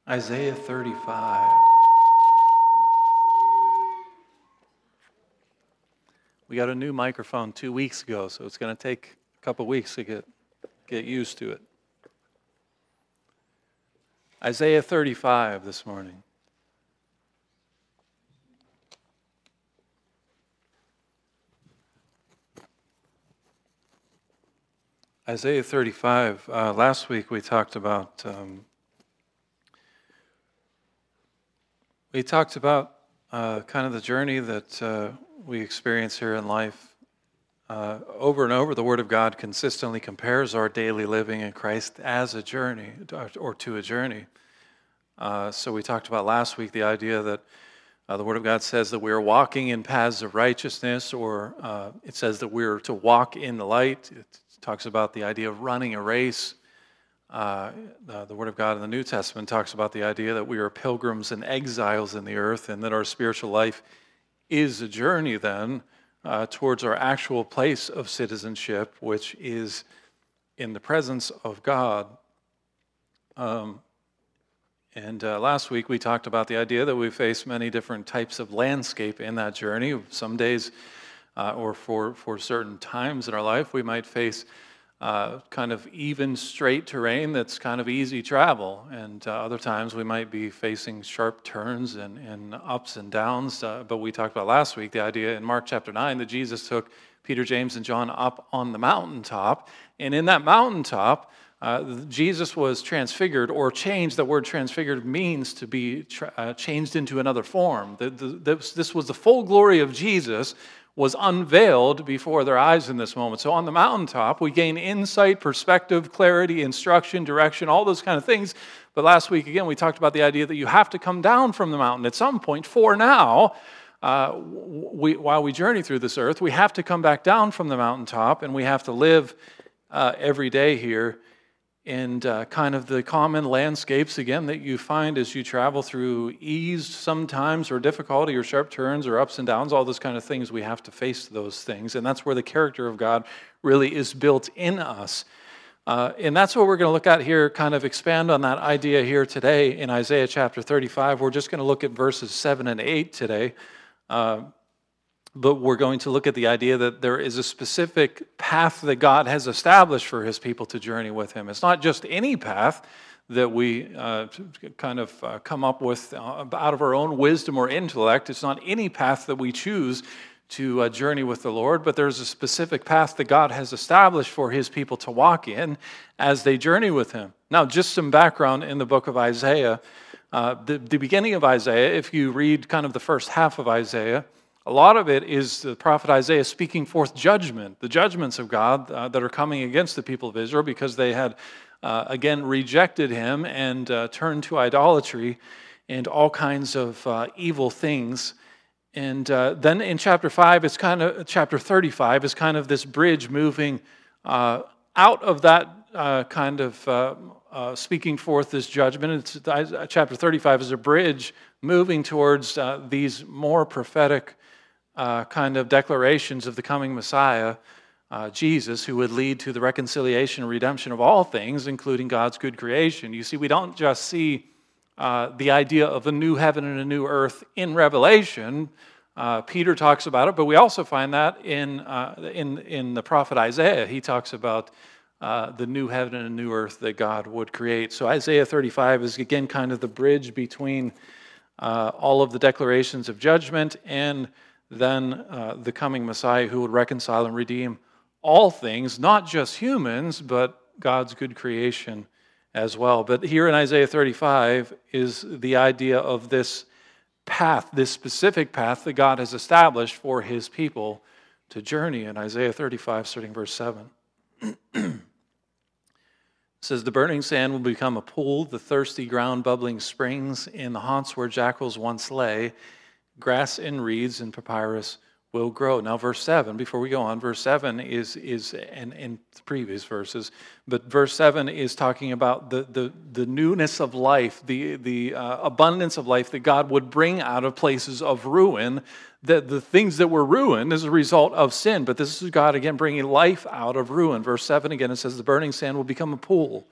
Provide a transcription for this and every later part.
Isaiah 35. We got a new microphone 2 weeks ago, so it's going to take a couple weeks to get used to it. Isaiah 35 this morning. Isaiah 35. Last week we talked about kind of the journey that we experience here in life. Over and over, the Word of God consistently compares our daily living in Christ as a journey, or to a journey. So we talked about last week the idea that the Word of God says that we are walking in paths of righteousness, or it says that we're to walk in the light. It talks about the idea of running a race. The Word of God in the New Testament talks about the idea that we are pilgrims and exiles in the earth, and that our spiritual life is a journey then towards our actual place of citizenship, which is in the presence of God. Last week we talked about the idea that we face many different types of landscape in that journey. Some days, or for certain times in our life, we might face kind of even, straight terrain that's kind of easy travel. And other times we might be facing sharp turns and ups and downs. But we talked about last week the idea in Mark chapter 9 that Jesus took Peter, James, and John up on the mountaintop. And in that mountaintop, Jesus was transfigured or changed. The word transfigured means to be changed into another form. This was the full glory of Jesus was unveiled before their eyes in this moment. So on the mountaintop, we gain insight, perspective, clarity, instruction, direction, all those kind of things. But last week, again, we talked about the idea that you have to come down from the mountain at some point. For now, while we journey through this earth, we have to come back down from the mountaintop, and we have to live every day here in kind of the common landscapes, again, that you find as you travel through ease sometimes, or difficulty, or sharp turns, or ups and downs, all those kind of things. We have to face those things, and that's where the character of God really is built in us. And that's what we're going to look at here, kind of expand on that idea here today in Isaiah chapter 35. We're just going to look at verses 7 and 8 today. But we're going to look at the idea that there is a specific path that God has established for His people to journey with Him. It's not just any path that we kind of come up with out of our own wisdom or intellect. It's not any path that we choose to journey with the Lord, but there's a specific path that God has established for His people to walk in as they journey with Him. Now, just some background in the book of Isaiah. The beginning of Isaiah, if you read kind of the first half of Isaiah, a lot of it is the prophet Isaiah speaking forth judgment, the judgments of God that are coming against the people of Israel because they had, again, rejected Him and turned to idolatry and all kinds of evil things. And then in chapter 35 is kind of this bridge moving out of that kind of speaking forth this judgment. Chapter 35 is a bridge moving towards these more prophetic kind of declarations of the coming Messiah, Jesus, who would lead to the reconciliation and redemption of all things, including God's good creation. You see, we don't just see the idea of a new heaven and a new earth in Revelation. Peter talks about it, but we also find that in the prophet Isaiah. He talks about the new heaven and a new earth that God would create. So Isaiah 35 is, again, kind of the bridge between all of the declarations of judgment and then the coming Messiah who would reconcile and redeem all things, not just humans, but God's good creation as well. But here in Isaiah 35 is the idea of this path, this specific path that God has established for His people to journey in. Isaiah 35, starting verse 7. It says, "The burning sand will become a pool, the thirsty ground bubbling springs, in the haunts where jackals once lay. Grass and reeds and papyrus will grow." Now, verse 7, before we go on, verse 7 is and in the previous verses, but verse 7 is talking about the newness of life, the abundance of life that God would bring out of places of ruin, the things that were ruined as a result of sin. But this is God, again, bringing life out of ruin. Verse 7, again, it says, "The burning sand will become a pool.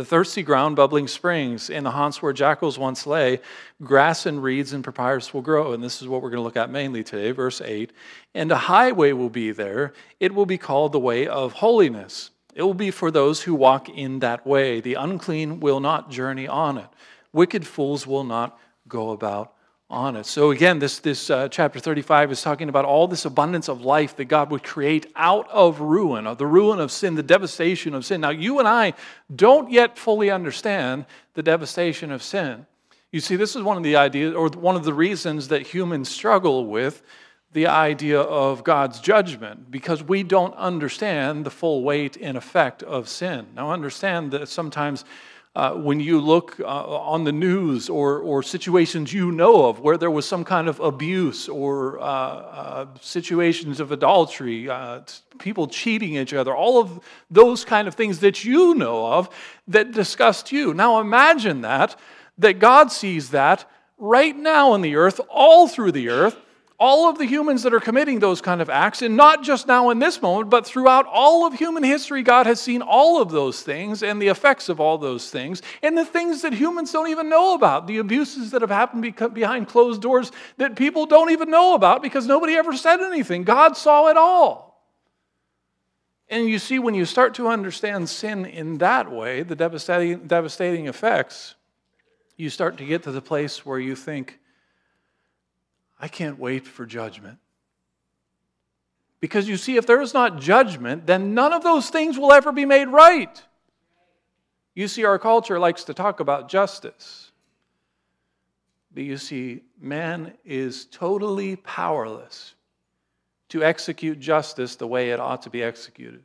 The thirsty ground, bubbling springs, in the haunts where jackals once lay, grass and reeds and papyrus will grow. And this is what we're going to look at mainly today, verse 8. And a highway will be there. It will be called the way of holiness. It will be for those who walk in that way. The unclean will not journey on it. Wicked fools will not go about on it. So again, this chapter 35 is talking about all this abundance of life that God would create out of ruin, of the ruin of sin, the devastation of sin. Now, you and I don't yet fully understand the devastation of sin. You see, this is one of the ideas, or one of the reasons that humans struggle with the idea of God's judgment, because we don't understand the full weight and effect of sin. Now, understand that sometimes when you look on the news or situations you know of where there was some kind of abuse or situations of adultery, people cheating each other, all of those kind of things that you know of that disgust you. Now imagine that God sees that right now in the earth, all through the earth, all of the humans that are committing those kind of acts, and not just now in this moment, but throughout all of human history, God has seen all of those things and the effects of all those things, and the things that humans don't even know about, the abuses that have happened behind closed doors that people don't even know about because nobody ever said anything. God saw it all. And you see, when you start to understand sin in that way, the devastating effects, you start to get to the place where you think, I can't wait for judgment. Because you see, if there is not judgment, then none of those things will ever be made right. You see, our culture likes to talk about justice. But you see, man is totally powerless to execute justice the way it ought to be executed.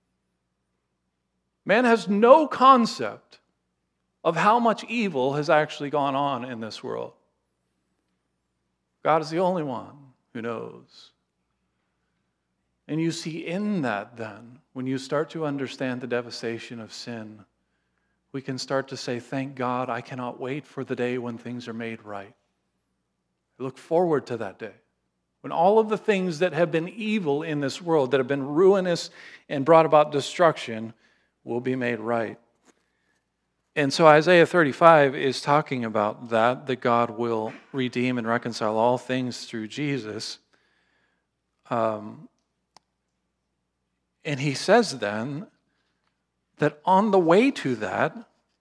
Man has no concept of how much evil has actually gone on in this world. God is the only one who knows. And you see in that then, when you start to understand the devastation of sin, we can start to say, thank God, I cannot wait for the day when things are made right. I look forward to that day, when all of the things that have been evil in this world, that have been ruinous and brought about destruction, will be made right. And so Isaiah 35 is talking about that God will redeem and reconcile all things through Jesus. And he says then that on the way to that,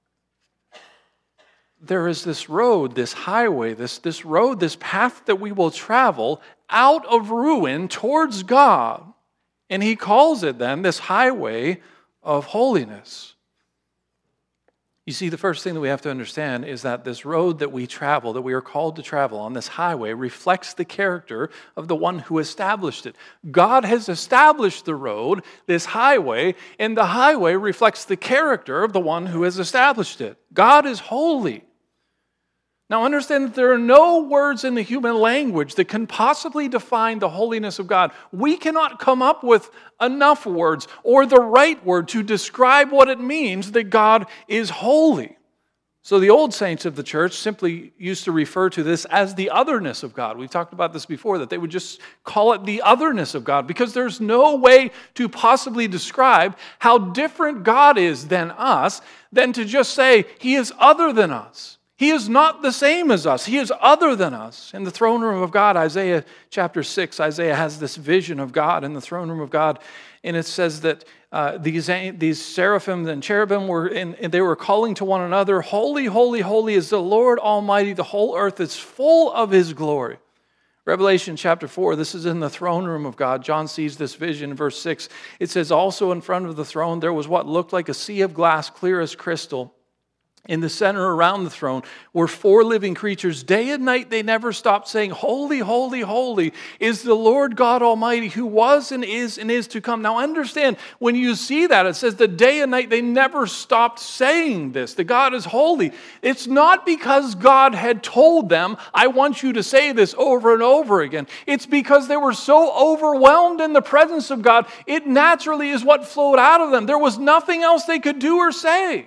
there is this road, this highway, this road, this path that we will travel out of ruin towards God. And he calls it then this highway of holiness. You see, the first thing that we have to understand is that this road that we travel, that we are called to travel on, this highway, reflects the character of the one who established it. God has established the road, this highway, and the highway reflects the character of the one who has established it. God is holy. Now understand that there are no words in the human language that can possibly define the holiness of God. We cannot come up with enough words or the right word to describe what it means that God is holy. So the old saints of the church simply used to refer to this as the otherness of God. We've talked about this before, that they would just call it the otherness of God, because there's no way to possibly describe how different God is than us than to just say He is other than us. He is not the same as us. He is other than us. In the throne room of God, Isaiah chapter 6, Isaiah has this vision of God in the throne room of God. And it says that these seraphim and cherubim they were calling to one another, holy, holy, holy is the Lord Almighty. The whole earth is full of His glory. Revelation chapter 4, this is in the throne room of God. John sees this vision. Verse 6, it says, also in front of the throne there was what looked like a sea of glass, clear as crystal. In the center around the throne were 4 living creatures. Day and night they never stopped saying, holy, holy, holy is the Lord God Almighty, who was and is to come. Now understand, when you see that, it says that day and night they never stopped saying this, that God is holy. It's not because God had told them, I want you to say this over and over again. It's because they were so overwhelmed in the presence of God, it naturally is what flowed out of them. There was nothing else they could do or say.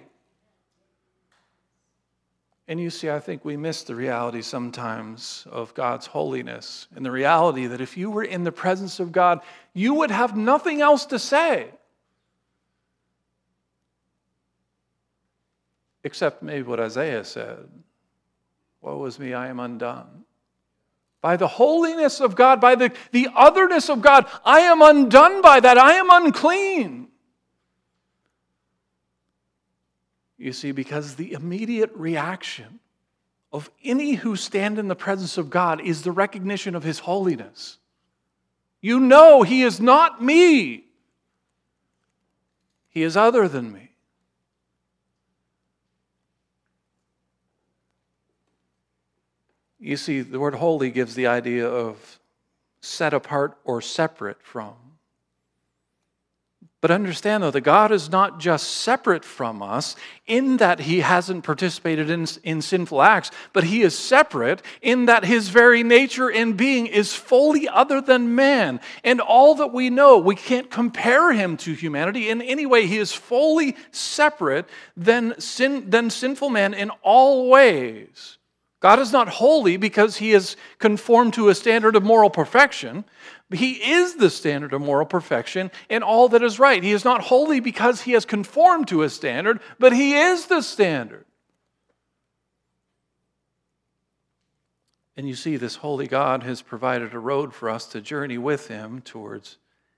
And you see, I think we miss the reality sometimes of God's holiness, and the reality that if you were in the presence of God, you would have nothing else to say. except maybe what Isaiah said, woe is me, I am undone. By the holiness of God, by the otherness of God, I am undone by that. I am unclean. You see, because the immediate reaction of any who stand in the presence of God is the recognition of His holiness. You know He is not me. He is other than me. You see, the word holy gives the idea of set apart or separate from. But understand, though, that God is not just separate from us in that He hasn't participated in sinful acts, but He is separate in that His very nature and being is fully other than man. And all that we know, we can't compare Him to humanity in any way. He is fully separate than sinful man in all ways. God is not holy because He is conformed to a standard of moral perfection. He is the standard of moral perfection in all that is right. He is not holy because He has conformed to a standard, but He is the standard. And you see, this holy God has provided a road for us to journey with Him towards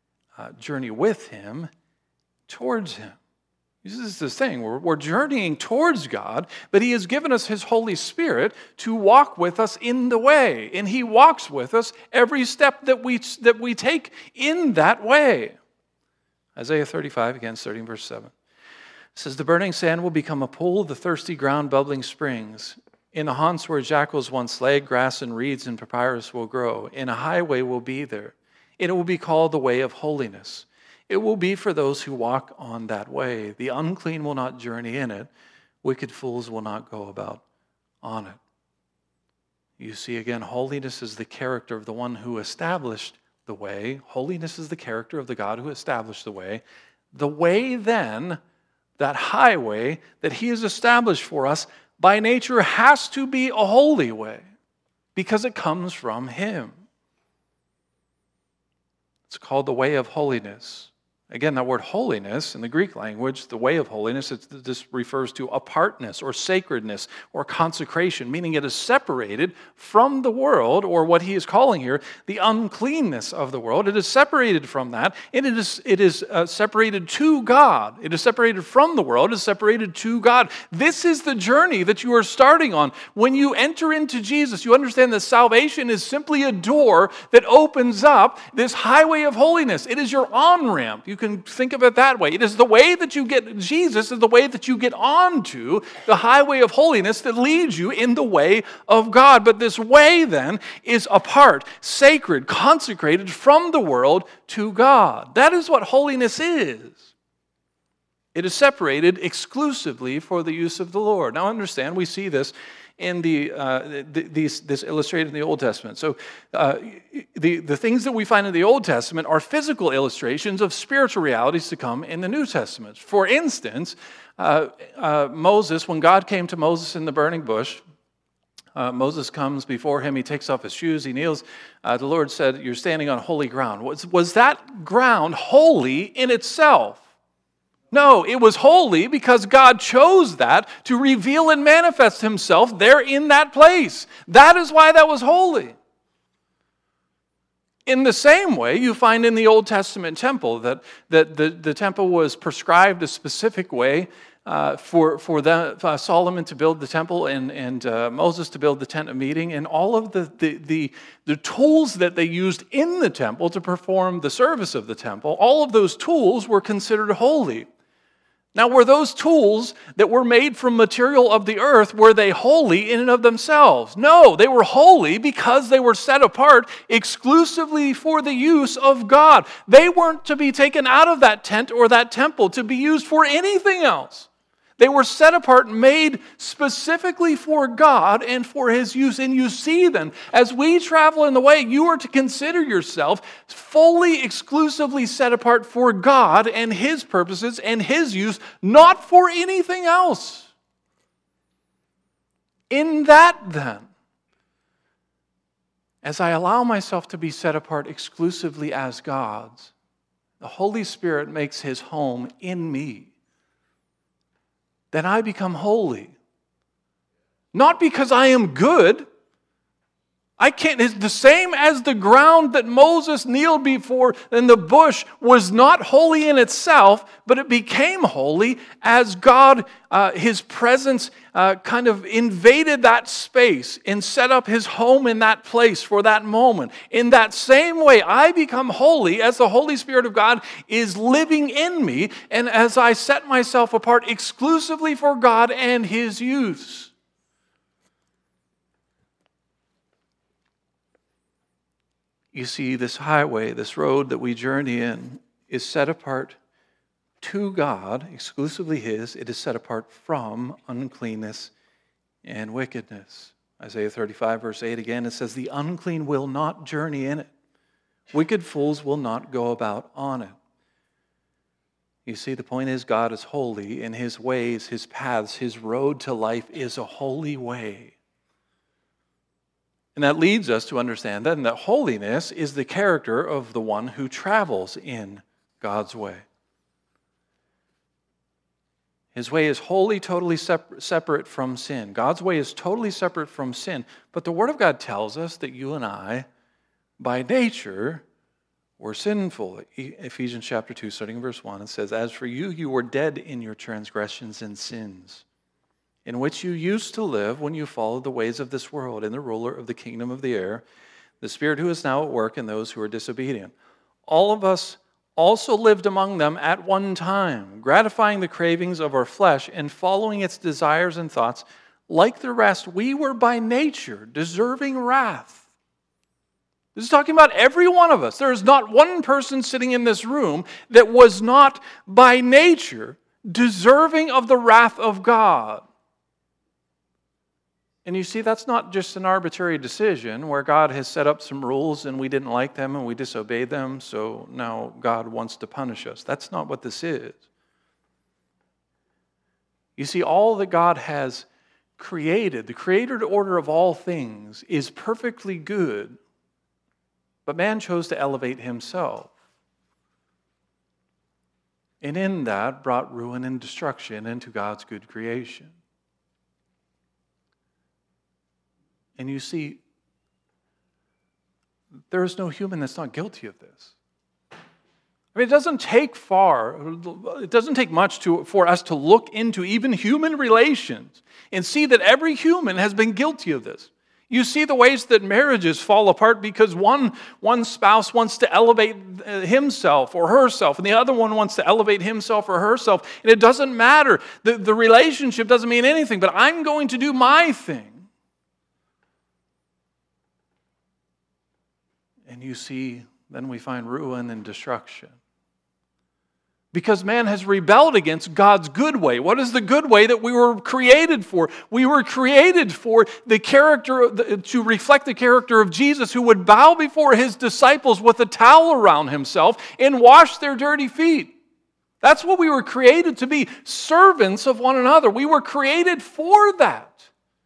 Him. This is this thing. We're journeying towards God, but He has given us His Holy Spirit to walk with us in the way. And He walks with us every step that we take in that way. Isaiah 35, again, starting verse 7. It says, the burning sand will become a pool, the thirsty ground bubbling springs. In the haunts where jackals once lay, grass and reeds and papyrus will grow. And a highway will be there. It will be called the way of holiness. It will be for those who walk on that way. The unclean will not journey in it. Wicked fools will not go about on it. You see, again, holiness is the character of the one who established the way. Holiness is the character of the God who established the way. The way, then, that highway that He has established for us, by nature has to be a holy way because it comes from Him. It's called the way of holiness. Again, that word holiness in the Greek language, the way of holiness, this refers to apartness or sacredness or consecration, meaning it is separated from the world, or what he is calling here, the uncleanness of the world. It is separated from that, and it is separated to God. It is separated from the world, it is separated to God. This is the journey that you are starting on. When you enter into Jesus, you understand that salvation is simply a door that opens up this highway of holiness. It is your on-ramp. You can think of it that way. It is the way that you get, Jesus is the way that you get onto the highway of holiness that leads you in the way of God. But this way then is apart, sacred, consecrated from the world to God. That is what holiness is. It is separated exclusively for the use of the Lord. Now understand, we see this in this illustrated in the Old Testament. So the things that we find in the Old Testament are physical illustrations of spiritual realities to come in the New Testament. For instance, Moses, when God came to Moses in the burning bush, Moses comes before him, he takes off his shoes, he kneels. The Lord said, "You're standing on holy ground." Was that ground holy in itself? No, it was holy because God chose that to reveal and manifest Himself there in that place. That is why that was holy. In the same way, you find in the Old Testament temple that the temple was prescribed a specific way for Solomon to build the temple and Moses to build the tent of meeting, and all of the tools that they used in the temple to perform the service of the temple, all of those tools were considered holy. Now, were those tools that were made from material of the earth, were they holy in and of themselves? No, they were holy because they were set apart exclusively for the use of God. They weren't to be taken out of that tent or that temple to be used for anything else. They were set apart, made specifically for God and for His use. And you see then, as we travel in the way, you are to consider yourself fully, exclusively set apart for God and His purposes and His use, not for anything else. In that then, as I allow myself to be set apart exclusively as God's, the Holy Spirit makes His home in me. then I become holy. Not because I am good. I can't, it's the same as the ground that Moses kneeled before and the bush was not holy in itself, but it became holy as God, His presence kind of invaded that space and set up His home in that place for that moment. In that same way, I become holy as the Holy Spirit of God is living in me and as I set myself apart exclusively for God and His use. You see, this highway, this road that we journey in, is set apart to God, exclusively His. It is set apart from uncleanness and wickedness. Isaiah 35, verse 8 again, it says, the unclean will not journey in it. Wicked fools will not go about on it. You see, the point is God is holy, and His ways, His paths, His road to life is a holy way. And that leads us to understand then that holiness is the character of the one who travels in God's way. His way is wholly, totally separate from sin. God's way is totally separate from sin. But the Word of God tells us that you and I, by nature, were sinful. Ephesians chapter 2, starting in verse 1, it says, as for you, you were dead in your transgressions and sins, in which you used to live when you followed the ways of this world and the ruler of the kingdom of the air, the spirit who is now at work in those who are disobedient. All of us also lived among them at one time, gratifying the cravings of our flesh and following its desires and thoughts. Like the rest, we were by nature deserving wrath. This is talking about every one of us. There is not one person sitting in this room that was not by nature deserving of the wrath of God. And you see, that's not just an arbitrary decision where God has set up some rules and we didn't like them and we disobeyed them, so now God wants to punish us. That's not what this is. You see, all that God has created, the created order of all things, is perfectly good, but man chose to elevate himself. And in that brought ruin and destruction into God's good creation. And you see, there is no human that's not guilty of this. I mean, it doesn't take much for us to look into even human relations and see that every human has been guilty of this. You see the ways that marriages fall apart because one spouse wants to elevate himself or herself, and the other one wants to elevate himself or herself. And it doesn't matter. The relationship doesn't mean anything, but I'm going to do my thing. And you see, then we find ruin and destruction. Because man has rebelled against God's good way. What is the good way that we were created for? We were created for the character, to reflect the character of Jesus, who would bow before His disciples with a towel around Himself and wash their dirty feet. That's what we were created to be, servants of one another. We were created for that.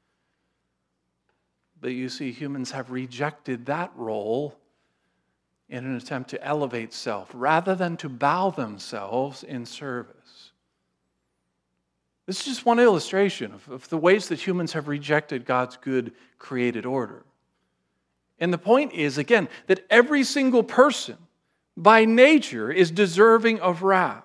But you see, humans have rejected that role in an attempt to elevate self, rather than to bow themselves in service. This is just one illustration of the ways that humans have rejected God's good created order. And the point is, again, that every single person, by nature, is deserving of wrath.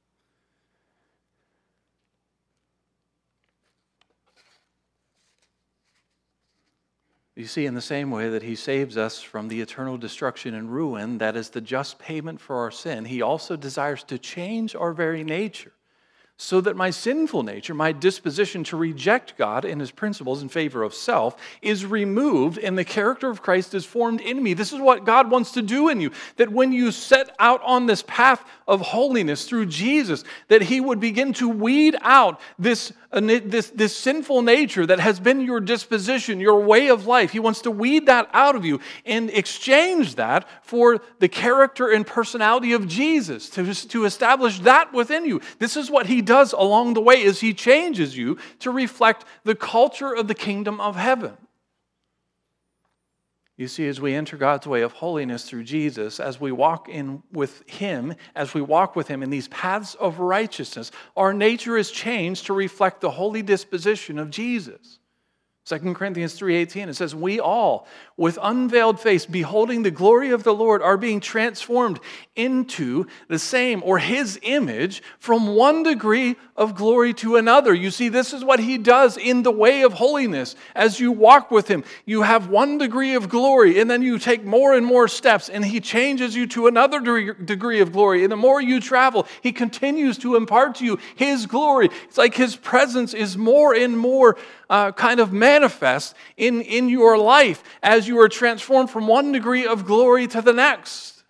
You see, in the same way that He saves us from the eternal destruction and ruin that is the just payment for our sin, He also desires to change our very nature so that my sinful nature, my disposition to reject God and His principles in favor of self, is removed and the character of Christ is formed in me. This is what God wants to do in you, that when you set out on this path of holiness through Jesus, that He would begin to weed out this sinful nature that has been your disposition, your way of life. He wants to weed that out of you and exchange that for the character and personality of Jesus, to establish that within you. This is what He does along the way, is He changes you to reflect the culture of the kingdom of heaven. You see, as we enter God's way of holiness through Jesus, as we walk with Him in these paths of righteousness, our nature is changed to reflect the holy disposition of Jesus. 2 Corinthians 3:18, it says, we all, with unveiled face, beholding the glory of the Lord, are being transformed into the same, or His image, from one degree of glory to another. You see, this is what He does in the way of holiness. As you walk with Him, you have one degree of glory, and then you take more and more steps, and He changes you to another degree of glory. And the more you travel, He continues to impart to you His glory. It's like His presence is more and more kind of manifest in your life as you are transformed from one degree of glory to the next.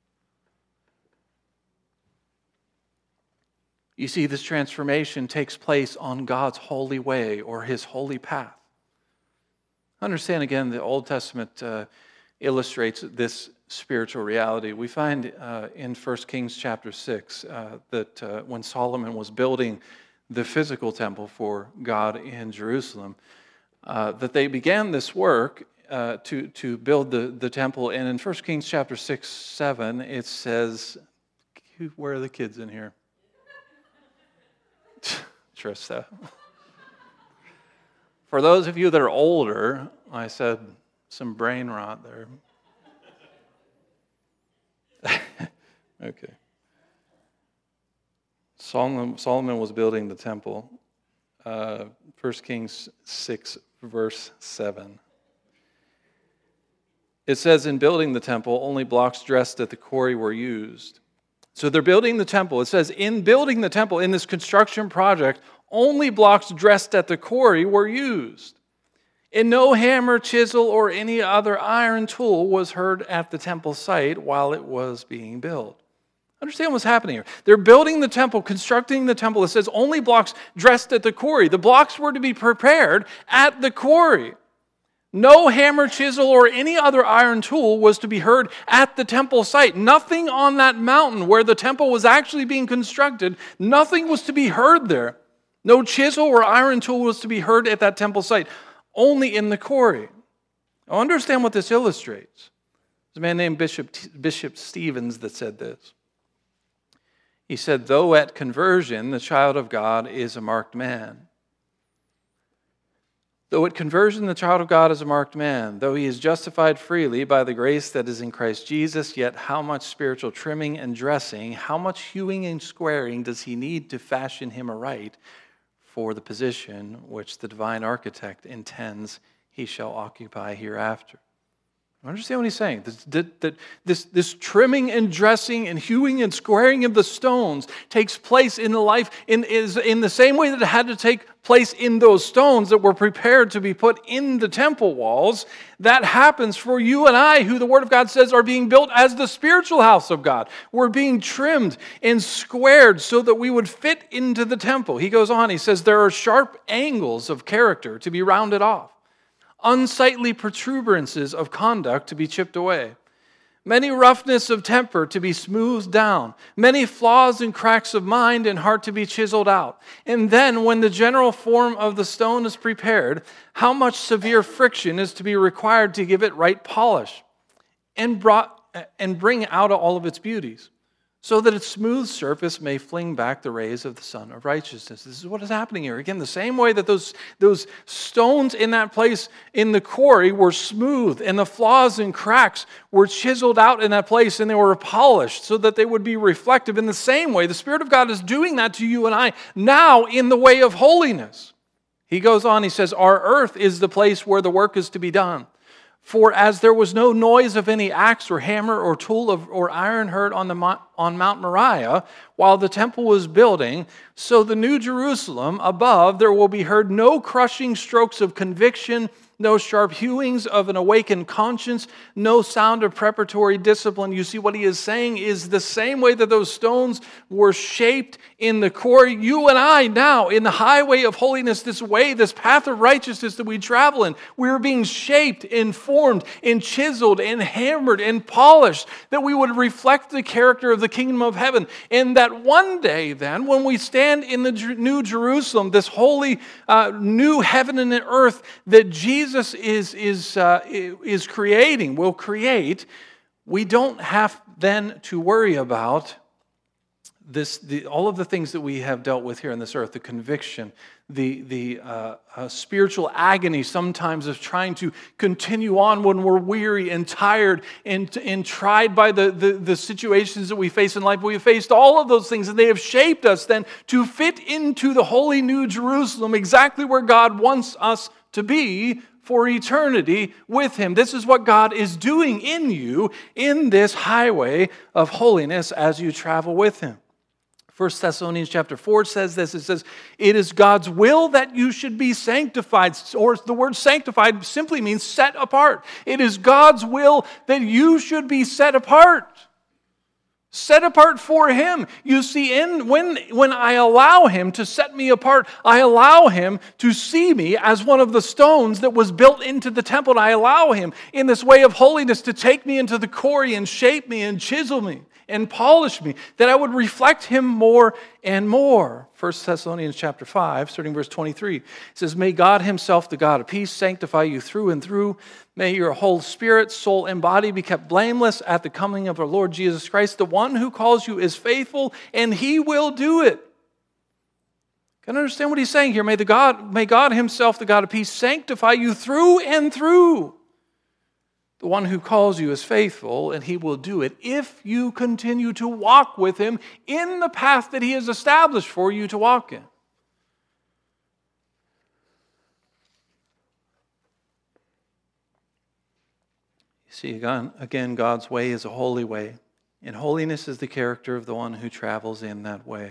You see, this transformation takes place on God's holy way or His holy path. Understand again, the Old Testament illustrates this spiritual reality. We find in 1 Kings chapter 6 that when Solomon was building the physical temple for God in Jerusalem, that they began this work to build the temple. And in 1 Kings chapter 6, 7, it says, where are the kids in here? Trista. For those of you that are older, I said some brain rot there. Okay. Solomon was building the temple. 1 Kings 6, verse 7. It says, in building the temple, only blocks dressed at the quarry were used. So they're building the temple. It says, in building the temple, in this construction project, only blocks dressed at the quarry were used. And no hammer, chisel, or any other iron tool was heard at the temple site while it was being built. Understand what's happening here. They're building the temple, constructing the temple. It says only blocks dressed at the quarry. The blocks were to be prepared at the quarry. No hammer, chisel, or any other iron tool was to be heard at the temple site. Nothing on that mountain where the temple was actually being constructed, nothing was to be heard there. No chisel or iron tool was to be heard at that temple site, only in the quarry. Now understand what this illustrates. There's a man named Bishop Stevens that said this. He said, though at conversion the child of God is a marked man. Though at conversion the child of God is a marked man, though he is justified freely by the grace that is in Christ Jesus, yet how much spiritual trimming and dressing, how much hewing and squaring does he need to fashion him aright for the position which the divine architect intends he shall occupy hereafter? Understand what he's saying? This trimming and dressing and hewing and squaring of the stones takes place in the life is in the same way that it had to take place in those stones that were prepared to be put in the temple walls. That happens for you and I, who the Word of God says are being built as the spiritual house of God. We're being trimmed and squared so that we would fit into the temple. He goes on, he says, there are sharp angles of character to be rounded off, unsightly protuberances of conduct to be chipped away, many roughness of temper to be smoothed down, many flaws and cracks of mind and heart to be chiseled out. And then when the general form of the stone is prepared, how much severe friction is to be required to give it right polish and bring out all of its beauties, so that its smooth surface may fling back the rays of the sun of righteousness. This is what is happening here. Again, the same way that those stones in that place in the quarry were smooth, and the flaws and cracks were chiseled out in that place, and they were polished so that they would be reflective. In the same way, the Spirit of God is doing that to you and I now in the way of holiness. He goes on, he says, our earth is the place where the work is to be done. For as there was no noise of any axe or hammer or tool or iron heard on Mount Moriah while the temple was building, so the new Jerusalem above there will be heard no crushing strokes of conviction, no sharp hewings of an awakened conscience, no sound of preparatory discipline. You see, what he is saying is the same way that those stones were shaped in the quarry, you and I now, in the highway of holiness, this way, this path of righteousness that we travel in, we're being shaped and formed and chiseled and hammered and polished, that we would reflect the character of the kingdom of heaven. And that one day then, when we stand in the New Jerusalem, this holy new heaven and earth that Jesus is creating, will create, we don't have then to worry about all of the things that we have dealt with here on this earth, the conviction, the spiritual agony sometimes of trying to continue on when we're weary and tired and tried by the situations that we face in life. We have faced all of those things, and they have shaped us then to fit into the holy New Jerusalem, exactly where God wants us to be for eternity with Him. This is what God is doing in you in this highway of holiness as you travel with Him. 1 Thessalonians chapter 4 says this. It says, it is God's will that you should be sanctified. Or the word sanctified simply means set apart. It is God's will that you should be set apart. Set apart for Him. You see, when I allow Him to set me apart, I allow Him to see me as one of the stones that was built into the temple. And I allow Him in this way of holiness to take me into the quarry and shape me and chisel me and polish me, that I would reflect Him more and more. 1 Thessalonians chapter 5, starting verse 23, it says, may God Himself, the God of peace, sanctify you through and through. May your whole spirit, soul, and body be kept blameless at the coming of our Lord Jesus Christ. The one who calls you is faithful, and He will do it. Can you understand what he's saying here? May God Himself, the God of peace, sanctify you through and through. The one who calls you is faithful, and He will do it if you continue to walk with Him in the path that He has established for you to walk in. You see, again, God's way is a holy way, and holiness is the character of the one who travels in that way.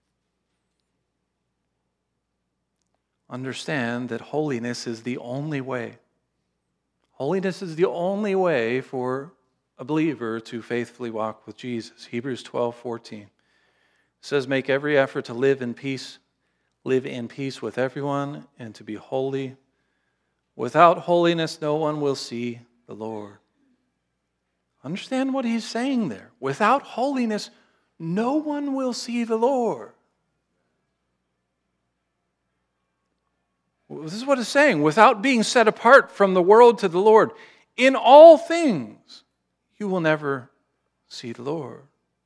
Understand that holiness is the only way. Holiness is the only way for a believer to faithfully walk with Jesus. Hebrews 12:14 says, make every effort to live in peace with everyone, and to be holy. Without holiness, no one will see the Lord. Understand what he's saying there. Without holiness, no one will see the Lord. This is what it's saying. Without being set apart from the world to the Lord, in all things, you will never see the Lord.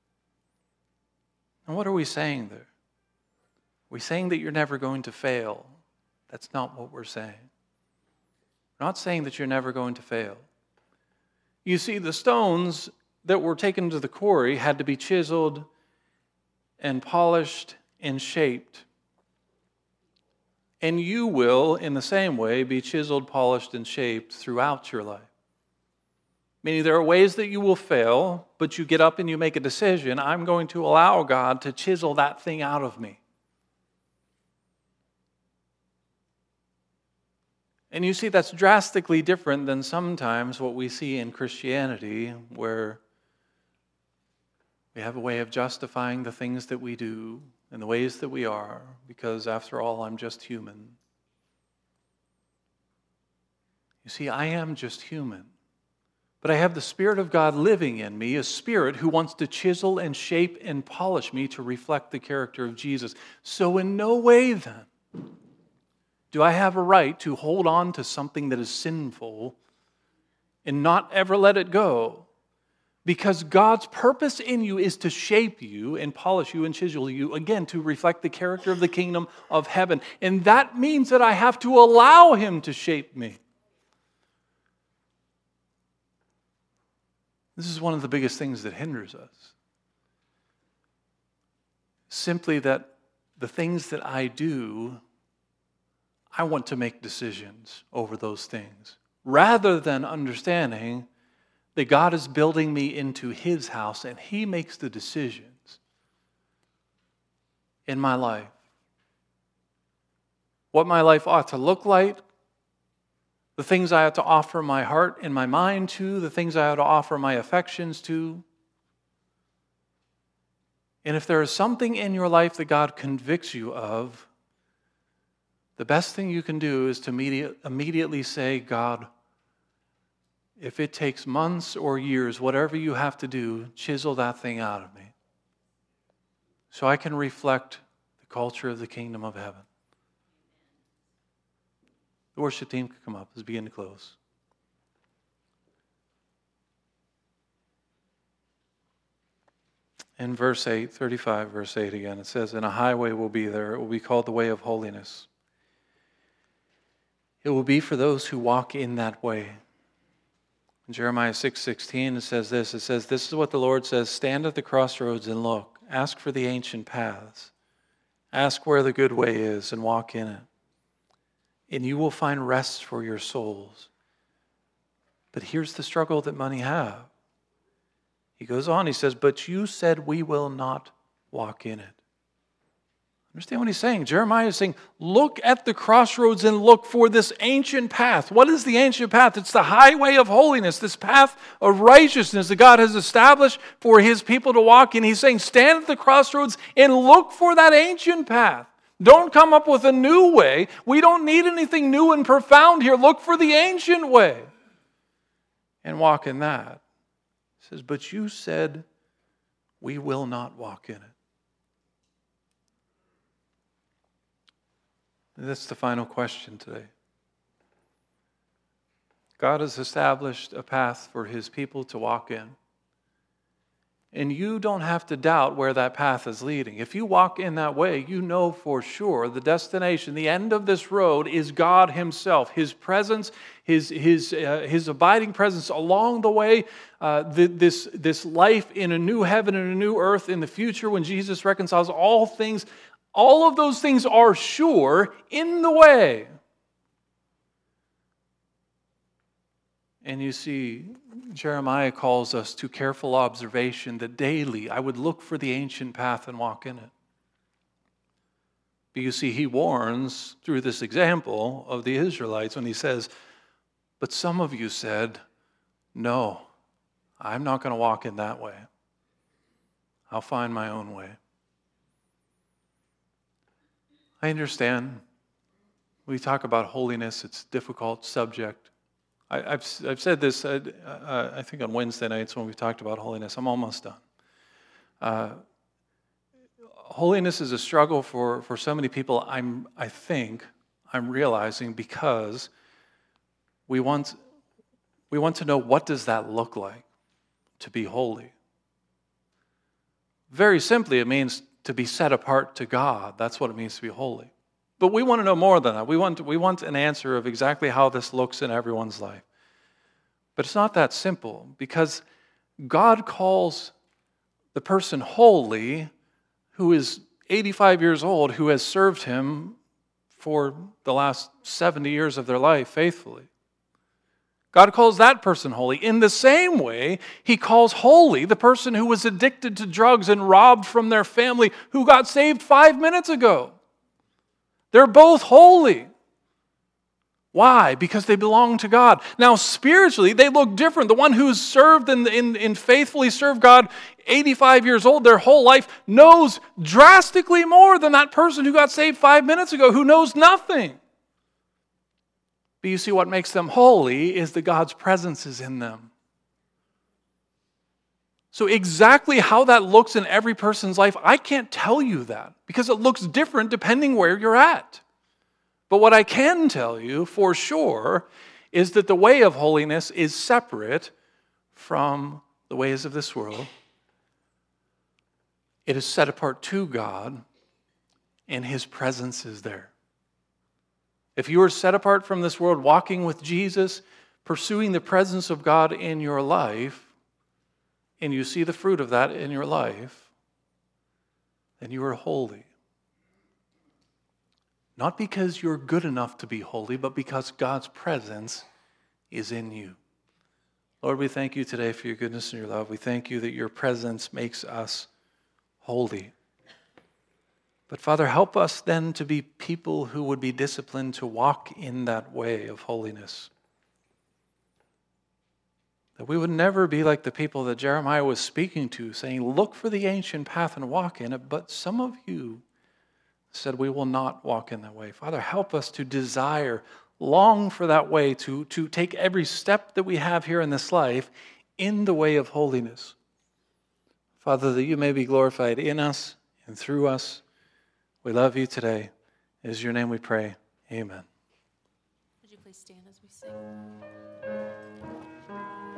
And what are we saying there? We're saying that you're never going to fail. That's not what we're saying. We're not saying that you're never going to fail. You see, the stones that were taken to the quarry had to be chiseled and polished and shaped. And you will, in the same way, be chiseled, polished, and shaped throughout your life. Meaning there are ways that you will fail, but you get up and you make a decision. I'm going to allow God to chisel that thing out of me. And you see, that's drastically different than sometimes what we see in Christianity, where we have a way of justifying the things that we do and the ways that we are, because after all, I'm just human. You see, I am just human. But I have the Spirit of God living in me, a Spirit who wants to chisel and shape and polish me to reflect the character of Jesus. So in no way then do I have a right to hold on to something that is sinful and not ever let it go. Because God's purpose in you is to shape you and polish you and chisel you, again, to reflect the character of the kingdom of heaven. And that means that I have to allow Him to shape me. This is one of the biggest things that hinders us. Simply that the things that I do, I want to make decisions over those things, rather than understanding that God is building me into His house and He makes the decisions in my life. What my life ought to look like, the things I ought to offer my heart and my mind to, the things I ought to offer my affections to. And if there is something in your life that God convicts you of, the best thing you can do is to immediately say, God, if it takes months or years, whatever you have to do, chisel that thing out of me. so I can reflect the culture of the kingdom of heaven. The worship team can come up as we begin to close. In verse 8, 35, verse 8 again, it says, "And a highway will be there. It will be called the way of holiness. It will be for those who walk in that way." In Jeremiah 6:16, it says this. It says, "This is what the Lord says, stand at the crossroads and look. Ask for the ancient paths. Ask where the good way is and walk in it. And you will find rest for your souls." But here's the struggle that many have. He goes on, he says, "But you said we will not walk in it." Understand what he's saying? Jeremiah is saying, look at the crossroads and look for this ancient path. What is the ancient path? It's the highway of holiness, this path of righteousness that God has established for his people to walk in. He's saying, stand at the crossroads and look for that ancient path. Don't come up with a new way. We don't need anything new and profound here. Look for the ancient way and walk in that. He says, but you said we will not walk in it. And that's the final question today. God has established a path for his people to walk in. And you don't have to doubt where that path is leading. If you walk in that way, you know for sure the destination, the end of this road is God himself, his presence, his abiding presence along the way, this life in a new heaven and a new earth in the future when Jesus reconciles all things. All of those things are sure in the way. And you see, Jeremiah calls us to careful observation that daily I would look for the ancient path and walk in it. But you see, he warns through this example of the Israelites when he says, but some of you said, no, I'm not going to walk in that way. I'll find my own way. I understand. We talk about holiness. It's a difficult subject. I've said this, I think on Wednesday nights when we talked about holiness. I'm almost done. Holiness is a struggle for so many people, I think I'm realizing, because we want to know, what does that look like to be holy? Very simply, it means to be set apart to God. That's what it means to be holy. But we want to know more than that. We want an answer of exactly how this looks in everyone's life. But it's not that simple, because God calls the person holy who is 85 years old, who has served him for the last 70 years of their life faithfully. God calls that person holy. In the same way, he calls holy the person who was addicted to drugs and robbed from their family, who got saved 5 minutes ago. They're both holy. Why? Because they belong to God. Now, spiritually, they look different. The one who's served and faithfully served God 85 years old, their whole life, knows drastically more than that person who got saved 5 minutes ago, who knows nothing. But you see, what makes them holy is that God's presence is in them. So exactly how that looks in every person's life, I can't tell you that, because it looks different depending where you're at. But what I can tell you for sure is that the way of holiness is separate from the ways of this world. It is set apart to God, and his presence is there. If you are set apart from this world, walking with Jesus, pursuing the presence of God in your life, and you see the fruit of that in your life, then you are holy. Not because you're good enough to be holy, but because God's presence is in you. Lord, we thank you today for your goodness and your love. We thank you that your presence makes us holy. But Father, help us then to be people who would be disciplined to walk in that way of holiness. That we would never be like the people that Jeremiah was speaking to, saying, look for the ancient path and walk in it. But some of you said, we will not walk in that way. Father, help us to desire, long for that way, to take every step that we have here in this life in the way of holiness. Father, that you may be glorified in us and through us. We love you today. In your name we pray. Amen. Would you please stand as we sing?